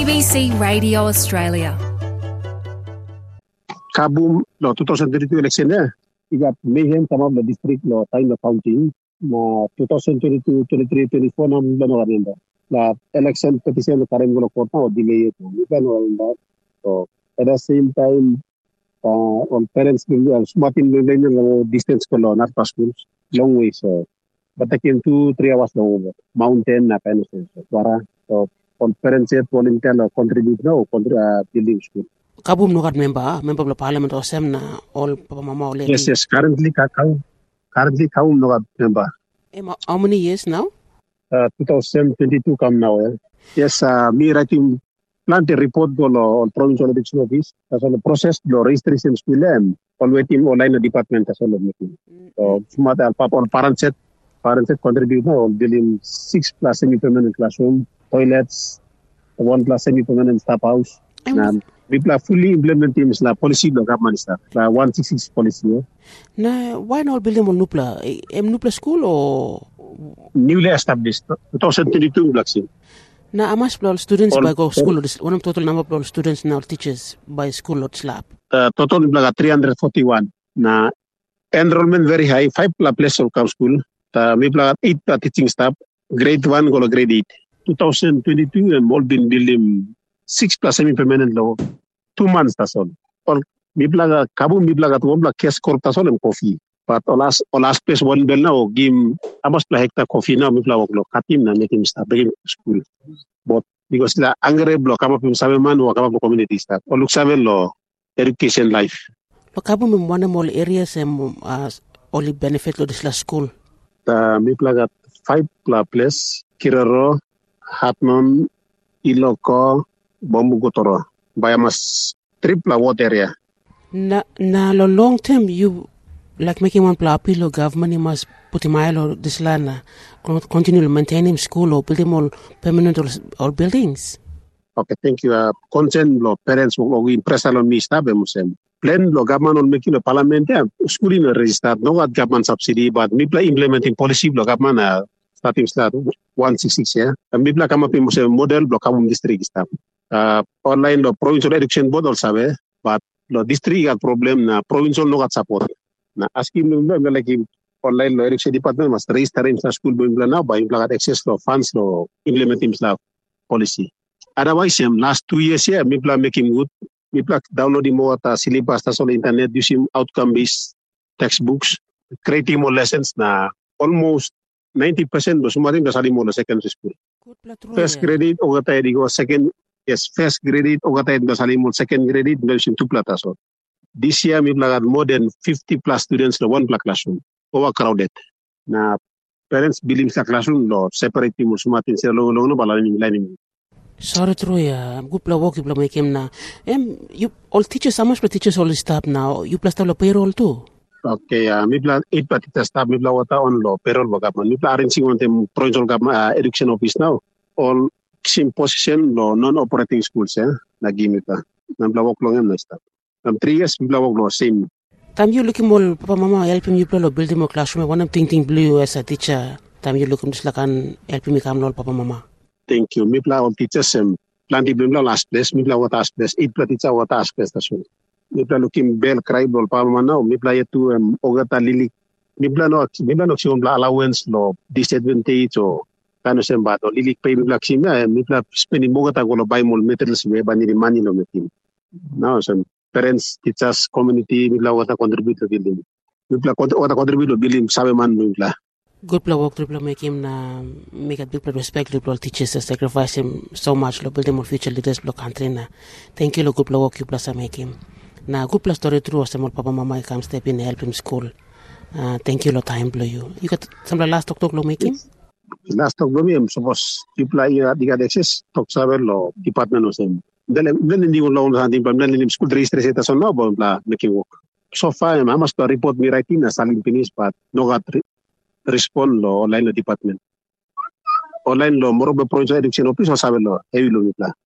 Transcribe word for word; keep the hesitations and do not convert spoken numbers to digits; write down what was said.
B C Radio Australia. Kabum lo twenty twenty-two election eh iga mayhem some of the district lo time the counting na twenty twenty-two twenty-three twenty-four nam lano ganenda la election petition lo karim lo kota o delay ko lano ganenda so at the same time uh, on parents will smart in the distance ko lo not past schools long way so but I came two three hours long mountain na kind of sense so para so on parents yet volunteer contribute no uh, building school. Kabum no kat member, member of parliament or sem na all papa mama all. Yes, yes. Currently, Kakao, currently Kabum no kat member. How many years now? Uh, twenty twenty-two come now. Eh? Yes, uh, me writing plant a report go on provincial election office. As well, process the registration school and on waiting online department as well making. So, smart papa on parent set, parent set contribute now building six plus semi-permanent classroom, toilets, one plus semi-permanent staff house. And people are fully implementing the policy of government staff, the one sixty-six policy. Eh? Now, why not build them on Nupla? Am Nupla school or newly established twenty twenty-two Blacksin? Now, how much students all, by go school? One of total number of students now teachers by school or slab? The total is three hundred forty-one. Now, enrollment very high. Five place of come school. The we have eight teaching staff. Grade one go to grade eight. twenty twenty-two and all been building. Six plus semi-permanent law, two months that's all. Or miblaga kabu miblaga to one case court that's all and coffee. But all last all last place one bell now give almost like hectare coffee now miblaga lo katim na make him start begin school. But because la angre block come up in seven man or come up community staff. Or look seven law education life. Lo kabu mi one more areas and uh, only benefit lo this la school. The miblaga five place Kiraro, Hatman, Iloko. Bombu Gotoro, Bayamas triple water area. Na na lo long term you like making one pla appeal government you must put him or this land continue maintaining school or build him all permanent or, or buildings. Okay, thank you. Uh, concern lo parents will impress on me staff musem. Plan lo government on making a parliament yeah, school in a register no what government subsidy but me play implementing policy lo government uh, starting start one sixty-six yeah. And me play come up in musem model block up district staff. Uh, online lo provincial education board also have but lo district got problem na provincial no got support na asking no like online lo education department must register in school bo now by implement access lo funds lo implementing la policy otherwise um, last two years here me plan making good me plan downloading more ta syllabus ta on internet using outcome based textbooks creating more lessons na almost ninety percent lo sumarin da sali mo lo secondary school first grade o gata digo second yes, first grade o gata in Basalimul, second grade in two plata so. This year we have more than fifty plus students in one classroom, overcrowded. Na parents building sa classroom lo separate mo sumatin sila long long no balaning lining. Sorry true ya, good pla work pla make him na. Em you all teachers, how much teachers all staff now? You plus the payroll too. Okay, uh, we plan eight particular staff we plan wata on lo payroll government. We plan arranging on them provincial government uh, education office now. All same position lo non-operating schools eh nagimit pa nam blawok long em na staff nam three years blawok lo same time you looking more papa mama help me you build more classroom one of thinking blue as a teacher time you looking just like an help me come papa mama thank you me plan all teachers um plan di bimla last place me plan what last place eight teacher what last place that's me plan looking bell cry ball papa mama now me plan to um ogata lili me plan no me plan no allowance lo disadvantage or kano sembato lilik pay mi black sim mi pla spending mo gata ko buy mol materials we bani money no metin now some parents teachers community mi pla wata contribute to building mi pla wata contribute to building sabe man mi pla good pla work triple make him na make a big respect to teachers sacrifice him so much lo build more future leaders lo country na thank you lo good pla work you plus make him na good pla story true as more papa mama come step in help him school uh, thank you lo time blow you you got some last talk talk lo make him last talk lo mi suppose people are diga access talk saber lo department o sem then then hindi ko lo sa ating plan then school registration ta so no bo la making work so far I must report me writing na saling finish but no got re- respond lo online lo department online lo moro be provincial education office o saber lo heavy lo mi pla